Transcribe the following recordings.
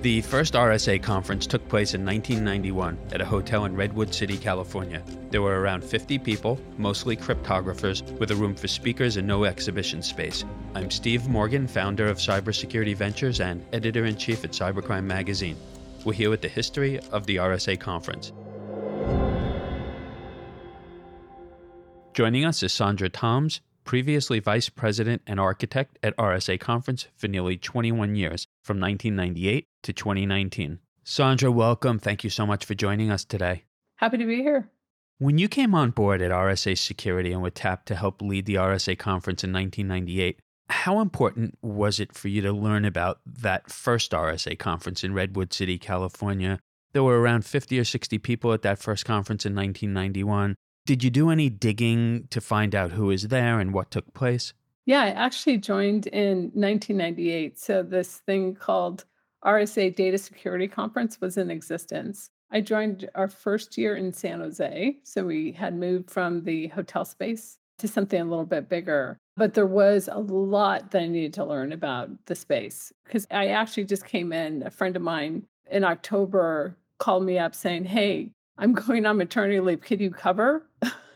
The first RSA conference took place in 1991 at a hotel in Redwood City, California. There were around 50 people, mostly cryptographers, with a room for speakers and no exhibition space. I'm Steve Morgan, founder of Cybersecurity Ventures and editor-in-chief at Cybercrime Magazine. We're here with the history of the RSA conference. Joining us is Sandra Toms, previously vice president and architect at RSA Conference for nearly 21 years, from 1998 to 2019. Sandra, welcome. Thank you so much for joining us today. Happy to be here. When you came on board at RSA Security and were tapped to help lead the RSA Conference in 1998, how important was it for you to learn about that first RSA Conference in Redwood City, California? There were around 50 or 60 people at that first conference in 1991. Did you do any digging to find out who was there and what took place? Yeah, I actually joined in 1998. So this thing called RSA Data Security Conference was in existence. I joined our first year in San Jose. So we had moved from the hotel space to something a little bit bigger. But there was a lot that I needed to learn about the space because I actually just came in. A friend of mine in October called me up saying, "Hey, I'm going on maternity leave. Could you cover?"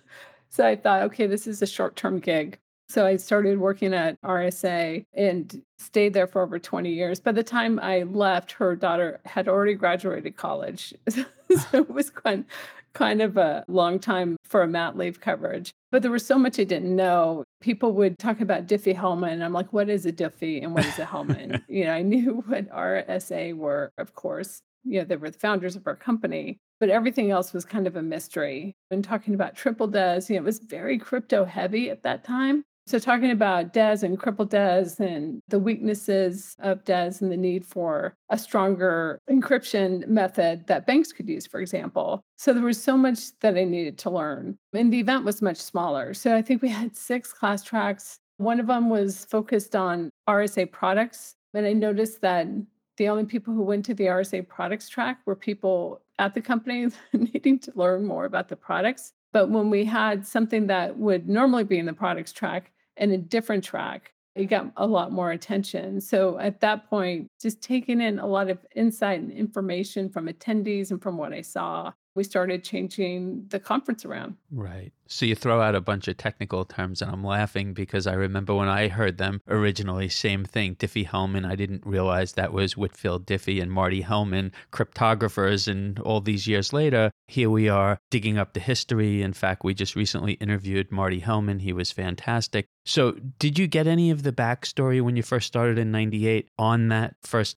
So I thought, okay, this is a short-term gig. So I started working at RSA and stayed there for over 20 years. By the time I left, her daughter had already graduated college. So it was kind of a long time for a mat leave coverage. But there was so much I didn't know. People would talk about Diffie-Hellman. And I'm like, what is a Diffie and what is a Hellman? I knew what RSA were, of course. They were the founders of our company, but everything else was kind of a mystery. And talking about triple DES, it was very crypto heavy at that time. So talking about DES and triple DES and the weaknesses of DES and the need for a stronger encryption method that banks could use, for example. So there was so much that I needed to learn. And the event was much smaller. So I think we had 6 class tracks. One of them was focused on RSA products. And I noticed that the only people who went to the RSA products track were people at the company needing to learn more about the products. But when we had something that would normally be in the products track and a different track, it got a lot more attention. So at that point, just taking in a lot of insight and information from attendees and from what I saw, we started changing the conference around. Right. So you throw out a bunch of technical terms and I'm laughing because I remember when I heard them originally, same thing, Diffie-Hellman. I didn't realize that was Whitfield Diffie and Marty Hellman, cryptographers. And all these years later, here we are digging up the history. In fact, we just recently interviewed Marty Hellman. He was fantastic. So did you get any of the backstory when you first started in 98 on that first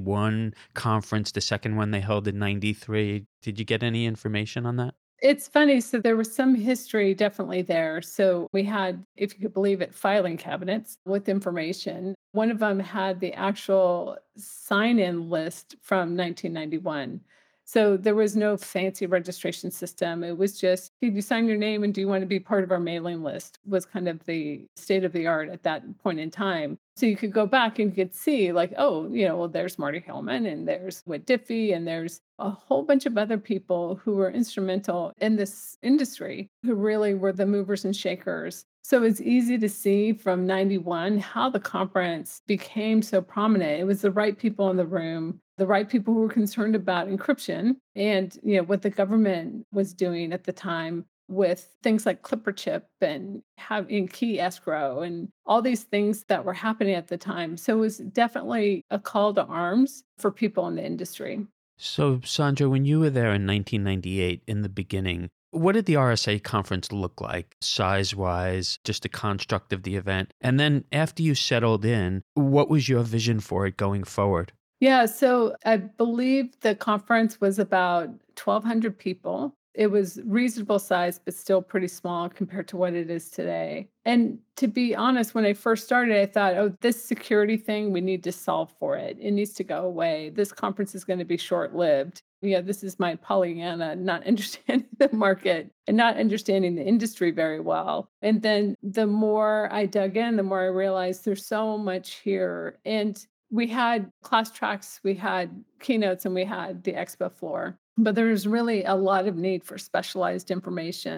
91 conference, the second one they held in 93? Did you get any information on that? It's funny. So there was some history definitely there. So we had, if you could believe it, filing cabinets with information. One of them had the actual sign-in list from 1991. So there was no fancy registration system. It was just, did you sign your name and do you want to be part of our mailing list was kind of the state of the art at that point in time. So you could go back and you could see like, oh, well, there's Marty Hellman and there's Whit Diffie and there's a whole bunch of other people who were instrumental in this industry who really were the movers and shakers. So it's easy to see from 91 how the conference became so prominent. It was the right people in the room, the right people who were concerned about encryption and what the government was doing at the time with things like Clipper chip and having key escrow and all these things that were happening at the time. So it was definitely a call to arms for people in the industry. So, Sandra, when you were there in 1998 in the beginning, what did the RSA conference look like, size-wise, just the construct of the event? And then after you settled in, what was your vision for it going forward? Yeah, so I believe the conference was about 1,200 people. It was reasonable size, but still pretty small compared to what it is today. And to be honest, when I first started, I thought, oh, this security thing, we need to solve for it. It needs to go away. This conference is going to be short-lived. This is my Pollyanna, not understanding the market and not understanding the industry very well. And then the more I dug in, the more I realized there's so much here. And we had class tracks, we had keynotes, and we had the expo floor. But there's really a lot of need for specialized information.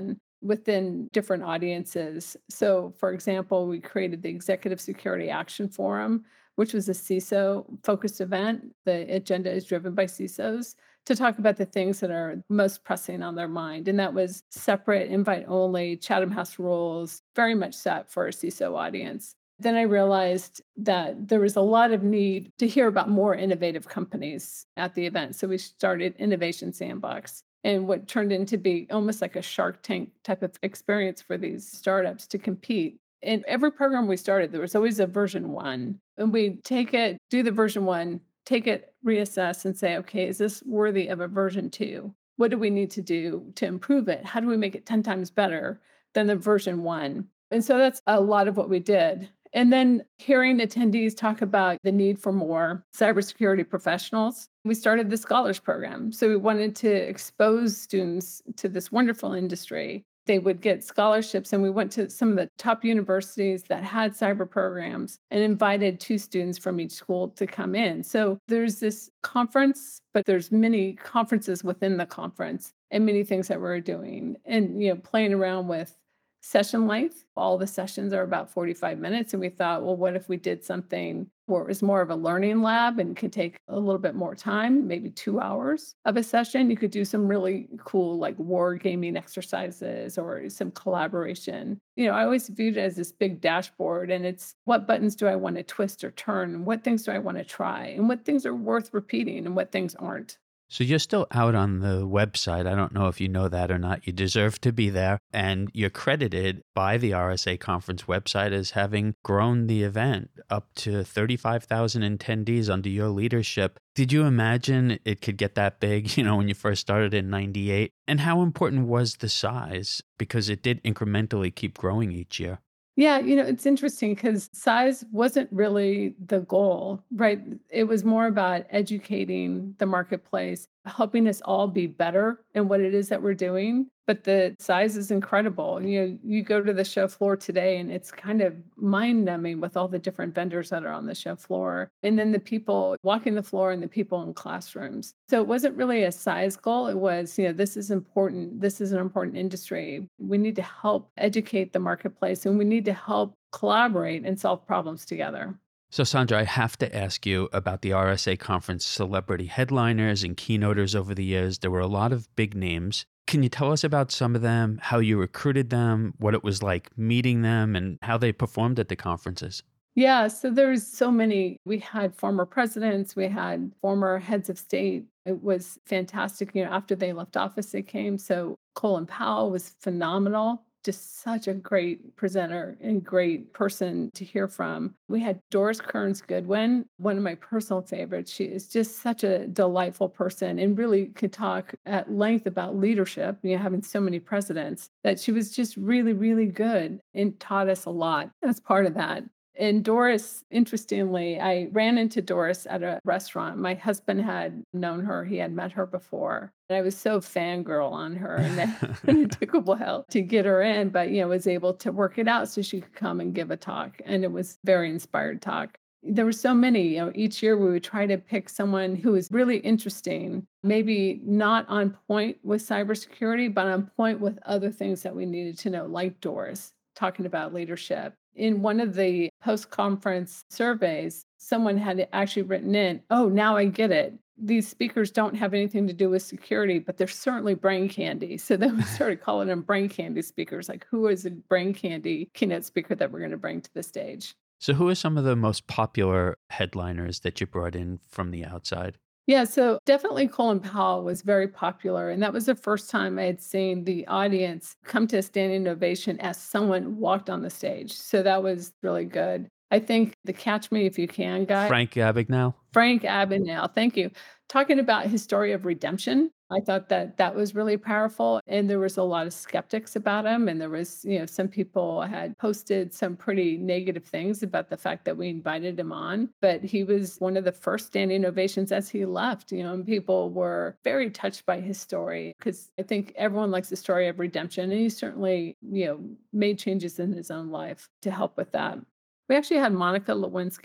within different audiences. So, for example, we created the Executive Security Action Forum, which was a CISO focused event. The agenda is driven by CISOs to talk about the things that are most pressing on their mind. And that was separate, invite only, Chatham House rules, very much set for a CISO audience. Then I realized that there was a lot of need to hear about more innovative companies at the event. So we started Innovation Sandbox and what turned into be almost like a Shark Tank type of experience for these startups to compete. In every program we started, there was always a version one. And we take it, do the version one, take it, reassess, and say, okay, is this worthy of a version two? What do we need to do to improve it? How do we make it 10 times better than the version one? And so that's a lot of what we did. And then hearing attendees talk about the need for more cybersecurity professionals, we started the Scholars Program. So we wanted to expose students to this wonderful industry. They would get scholarships, and we went to some of the top universities that had cyber programs and invited two students from each school to come in. So there's this conference, but there's many conferences within the conference and many things that we're doing and playing around with session length. All the sessions are about 45 minutes. And we thought, well, what if we did something where it was more of a learning lab and could take a little bit more time, maybe 2 hours of a session? You could do some really cool, like war gaming exercises or some collaboration. I always viewed it as this big dashboard, and it's what buttons do I want to twist or turn? And what things do I want to try? And what things are worth repeating and what things aren't? So you're still out on the website. I don't know if you know that or not. You deserve to be there. And you're credited by the RSA conference website as having grown the event up to 35,000 attendees under your leadership. Did you imagine it could get that big, when you first started in 98? And how important was the size? Because it did incrementally keep growing each year. Yeah, it's interesting because size wasn't really the goal, right? It was more about educating the marketplace, helping us all be better in what it is that we're doing. But the size is incredible. You go to the show floor today and it's kind of mind numbing with all the different vendors that are on the show floor. And then the people walking the floor and the people in classrooms. So it wasn't really a size goal. It was, this is important. This is an important industry. We need to help educate the marketplace and we need to help collaborate and solve problems together. So, Sandra, I have to ask you about the RSA conference celebrity headliners and keynoters over the years. There were a lot of big names. Can you tell us about some of them, how you recruited them, what it was like meeting them, and how they performed at the conferences? Yeah, so there's so many. We had former presidents, we had former heads of state. It was fantastic. After they left office, they came. So Colin Powell was phenomenal, just such a great presenter and great person to hear from. We had Doris Kearns Goodwin, one of my personal favorites. She is just such a delightful person and really could talk at length about leadership, having so many presidents, that she was just really, really good and taught us a lot as part of that. And Doris, interestingly, I ran into Doris at a restaurant. My husband had known her, he had met her before. And I was so fangirl on her, and then it took a while to get her in, but was able to work it out so she could come and give a talk. And it was very inspired talk. There were so many, each year we would try to pick someone who was really interesting, maybe not on point with cybersecurity, but on point with other things that we needed to know, like Doris, talking about leadership. In one of the post-conference surveys, someone had actually written in, oh, now I get it. These speakers don't have anything to do with security, but they're certainly brain candy. So then we started calling them brain candy speakers, like who is a brain candy keynote speaker that we're going to bring to the stage? So who are some of the most popular headliners that you brought in from the outside? Yeah, so definitely Colin Powell was very popular. And that was the first time I had seen the audience come to a standing ovation as someone walked on the stage. So that was really good. I think the Catch Me If You Can guy, Frank Abagnale? Frank Abagnale, thank you. Talking about his story of redemption, I thought that that was really powerful. And there was a lot of skeptics about him. And there was, some people had posted some pretty negative things about the fact that we invited him on. But he was one of the first standing ovations as he left, and people were very touched by his story because I think everyone likes the story of redemption. And he certainly, made changes in his own life to help with that. We actually had Monica Lewinsky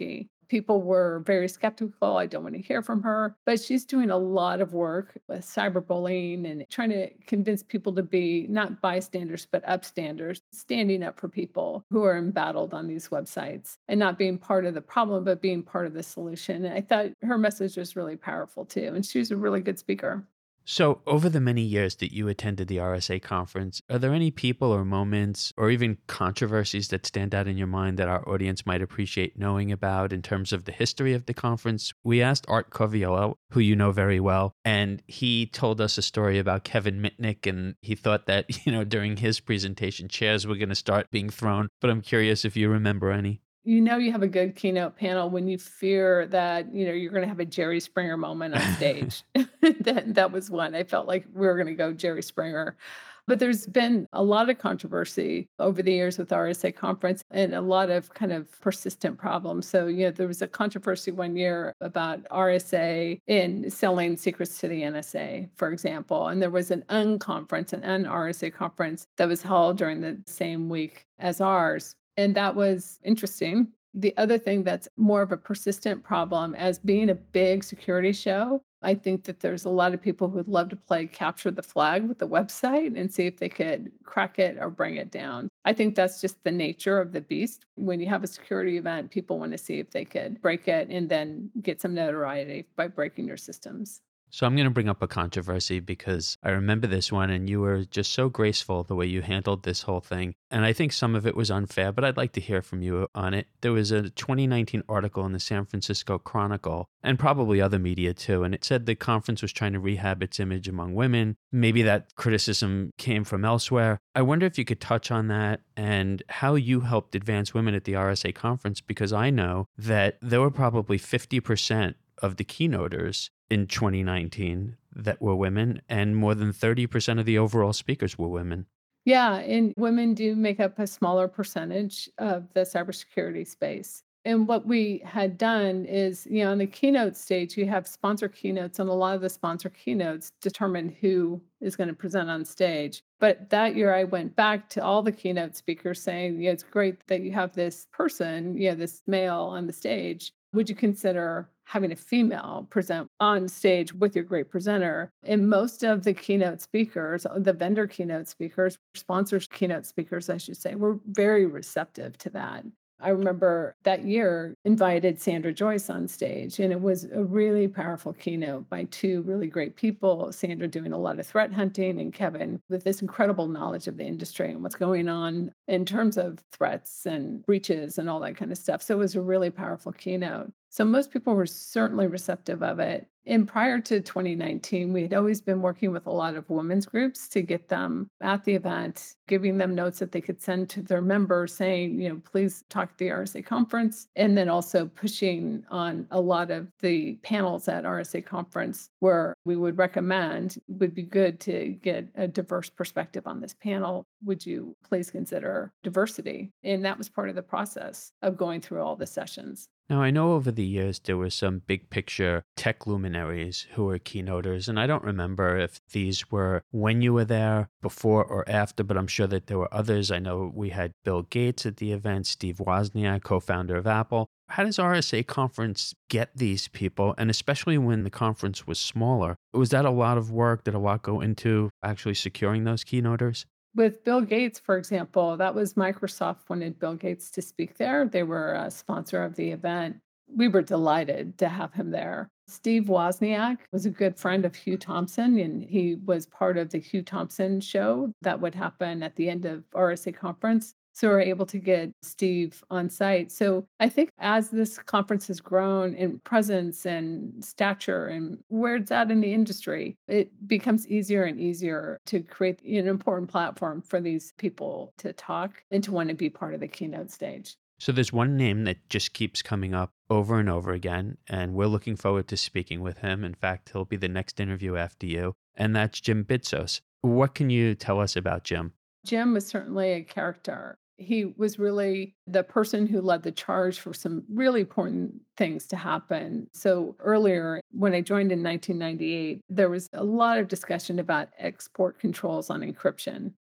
People were very skeptical. I don't want to hear from her. But she's doing a lot of work with cyberbullying and trying to convince people to be not bystanders, but upstanders, standing up for people who are embattled on these websites and not being part of the problem, but being part of the solution. And I thought her message was really powerful too. And she was a really good speaker. So, over the many years that you attended the RSA conference, are there any people or moments or even controversies that stand out in your mind that our audience might appreciate knowing about in terms of the history of the conference? We asked Art Coviola, who you know very well, and he told us a story about Kevin Mitnick, and he thought that, during his presentation, chairs were going to start being thrown. But I'm curious if you remember any. You know you have a good keynote panel when you fear that, you're gonna have a Jerry Springer moment on stage. That was one. I felt like we were gonna go Jerry Springer. But there's been a lot of controversy over the years with RSA conference and a lot of kind of persistent problems. So, there was a controversy one year about RSA in selling secrets to the NSA, for example. And there was an unconference, an un-RSA conference that was held during the same week as ours. And that was interesting. The other thing that's more of a persistent problem as being a big security show, I think that there's a lot of people who'd love to play capture the flag with the website and see if they could crack it or bring it down. I think that's just the nature of the beast. When you have a security event, people want to see if they could break it and then get some notoriety by breaking your systems. So I'm going to bring up a controversy because I remember this one and you were just so graceful the way you handled this whole thing. And I think some of it was unfair, but I'd like to hear from you on it. There was a 2019 article in the San Francisco Chronicle and probably other media too. And it said the conference was trying to rehab its image among women. Maybe that criticism came from elsewhere. I wonder if you could touch on that and how you helped advance women at the RSA conference, because I know that there were probably 50% of the keynoters in 2019 that were women, and more than 30% of the overall speakers were women. Yeah, and women do make up a smaller percentage of the cybersecurity space. And what we had done is, on the keynote stage, you have sponsor keynotes, and a lot of the sponsor keynotes determine who is going to present on stage. But that year, I went back to all the keynote speakers saying, it's great that you have this person, this male on the stage. Would you consider having a female present on stage with your great presenter? And most of the keynote speakers, the vendor keynote speakers, sponsors keynote speakers, I should say, were very receptive to that. I remember that year invited Sandra Joyce on stage, and it was a really powerful keynote by two really great people. Sandra doing a lot of threat hunting, and Kevin with this incredible knowledge of the industry and what's going on in terms of threats and breaches and all that kind of stuff. So it was a really powerful keynote. So most people were certainly receptive of it. And prior to 2019, we had always been working with a lot of women's groups to get them at the event, giving them notes that they could send to their members saying, please talk at the RSA conference. And then also pushing on a lot of the panels at RSA conference where we would recommend would be good to get a diverse perspective on this panel. Would you please consider diversity? And that was part of the process of going through all the sessions. Now, I know over the years there were some big picture tech luminaries who were keynoters, and I don't remember if these were when you were there, before or after, but I'm sure that there were others. I know we had Bill Gates at the event, Steve Wozniak, co-founder of Apple. How does RSA conference get these people? And especially when the conference was smaller, was that a lot of work? Did a lot go into actually securing those keynoters? With Bill Gates, for example, that was Microsoft wanted Bill Gates to speak there. They were a sponsor of the event. We were delighted to have him there. Steve Wozniak was a good friend of Hugh Thompson, and he was part of the Hugh Thompson show that would happen at the end of RSA conference. So we're able to get Steve on site. So I think as this conference has grown in presence and stature and where it's at in the industry, it becomes easier and easier to create an important platform for these people to talk and to want to be part of the keynote stage. So there's one name that just keeps coming up over and over again, and we're looking forward to speaking with him. In fact, he'll be the next interview after you, and that's Jim Bitsos. What can you tell us about Jim? Jim was certainly a character. He was really the person who led the charge for some really important things to happen. So earlier, when I joined in 1998, there was a lot of discussion about export controls on encryption.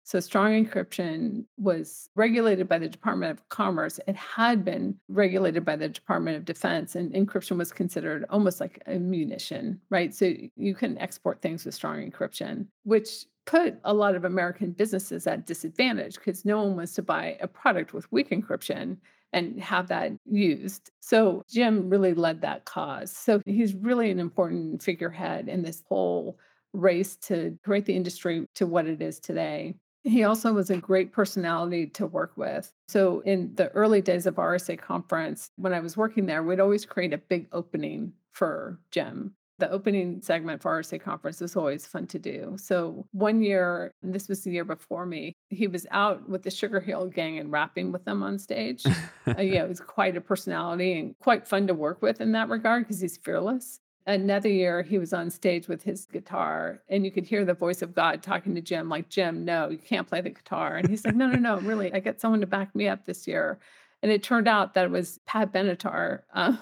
So strong encryption was regulated by the Department of Commerce. It had been regulated by the Department of Defense, and encryption was considered almost like a munition, right? So you can export things with strong encryption, which put a lot of American businesses at disadvantage because no one wants to buy a product with weak encryption and have that used. So Jim really led that cause. So he's really an important figurehead in this whole race to create the industry to what it is today. He also was a great personality to work with. So in the early days of RSA conference, when I was working there, we'd always create a big opening for Jim. The opening segment for RSA conference was always fun to do. So one year, and this was the year before me, he was out with the Sugar Hill Gang and rapping with them on stage. Yeah, it was quite a personality and quite fun to work with in that regard because he's fearless. Another year, he was on stage with his guitar, and you could hear the voice of God talking to Jim, like, Jim, no, you can't play the guitar. And he's like, no, no, no, really, I got someone to back me up this year. And it turned out that it was Pat Benatar,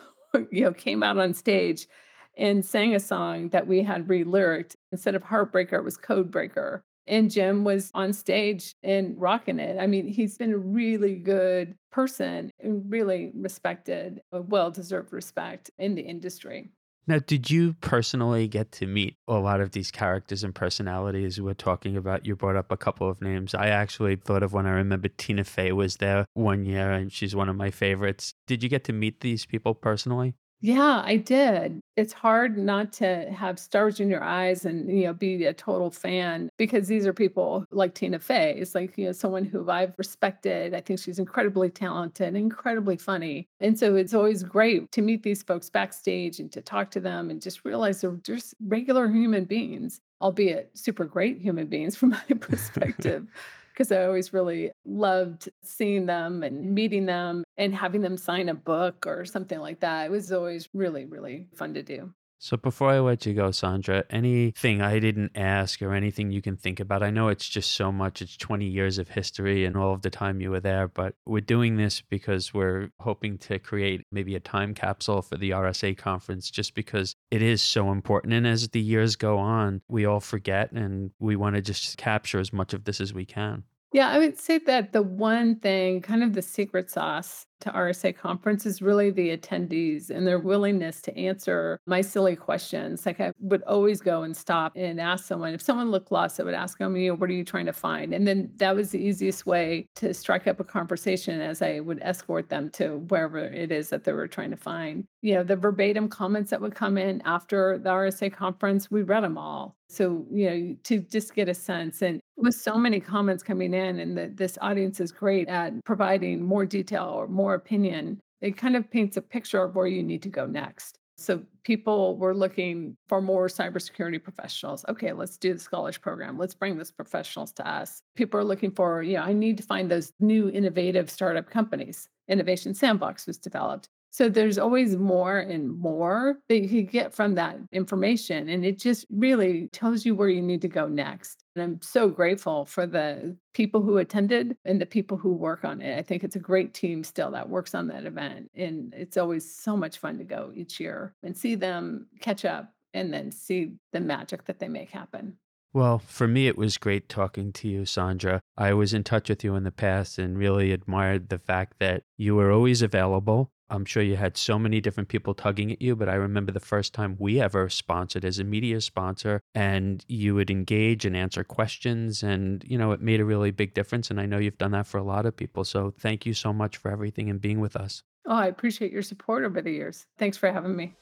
came out on stage and sang a song that we had re-lyricked. Instead of Heartbreaker, it was Codebreaker. And Jim was on stage and rocking it. I mean, he's been a really good person and really respected, a well-deserved respect in the industry. Now, did you personally get to meet a lot of these characters and personalities we're talking about? You brought up a couple of names. I actually thought of one. I remember Tina Fey was there one year, and she's one of my favorites. Did you get to meet these people personally? Yeah, I did. It's hard not to have stars in your eyes and, be a total fan because these are people like Tina Fey. It's like, someone who I've respected. I think she's incredibly talented, incredibly funny. And so it's always great to meet these folks backstage and to talk to them and just realize they're just regular human beings, albeit super great human beings from my perspective. Because I always really loved seeing them and meeting them and having them sign a book or something like that. It was always really, really fun to do. So before I let you go, Sandra, anything I didn't ask or anything you can think about? I know it's just so much. It's 20 years of history and all of the time you were there, but we're doing this because we're hoping to create maybe a time capsule for the RSA conference just because it is so important. And as the years go on, we all forget and we want to just capture as much of this as we can. Yeah, I would say that the one thing, kind of the secret sauce to RSA conference is really the attendees and their willingness to answer my silly questions. Like I would always go and stop and ask someone. If someone looked lost, I would ask them, what are you trying to find? And then that was the easiest way to strike up a conversation as I would escort them to wherever it is that they were trying to find. The verbatim comments that would come in after the RSA conference, we read them all. So, to just get a sense. And with so many comments coming in, and this audience is great at providing more detail or more opinion, it kind of paints a picture of where you need to go next. So people were looking for more cybersecurity professionals. Okay, let's do the Scholars program. Let's bring those professionals to us. People are looking for, I need to find those new innovative startup companies. Innovation Sandbox was developed. So there's always more and more that you can get from that information. And it just really tells you where you need to go next. And I'm so grateful for the people who attended and the people who work on it. I think it's a great team still that works on that event. And it's always so much fun to go each year and see them catch up and then see the magic that they make happen. Well, for me, it was great talking to you, Sandra. I was in touch with you in the past and really admired the fact that you were always available. I'm sure you had so many different people tugging at you, but I remember the first time we ever sponsored as a media sponsor, and you would engage and answer questions, and, it made a really big difference. And I know you've done that for a lot of people. So thank you so much for everything and being with us. Oh, I appreciate your support over the years. Thanks for having me.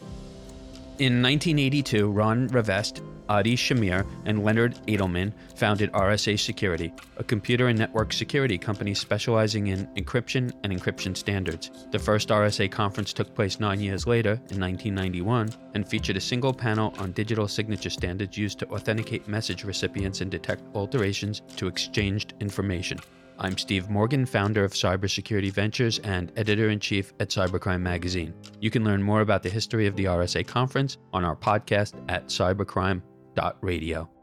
In 1982, Ron Rivest, Adi Shamir, and Leonard Edelman founded RSA Security, a computer and network security company specializing in encryption and encryption standards. The first RSA conference took place 9 years later, in 1991, and featured a single panel on digital signature standards used to authenticate message recipients and detect alterations to exchanged information. I'm Steve Morgan, founder of Cybersecurity Ventures and editor-in-chief at Cybercrime Magazine. You can learn more about the history of the RSA conference on our podcast at cybercrime.radio.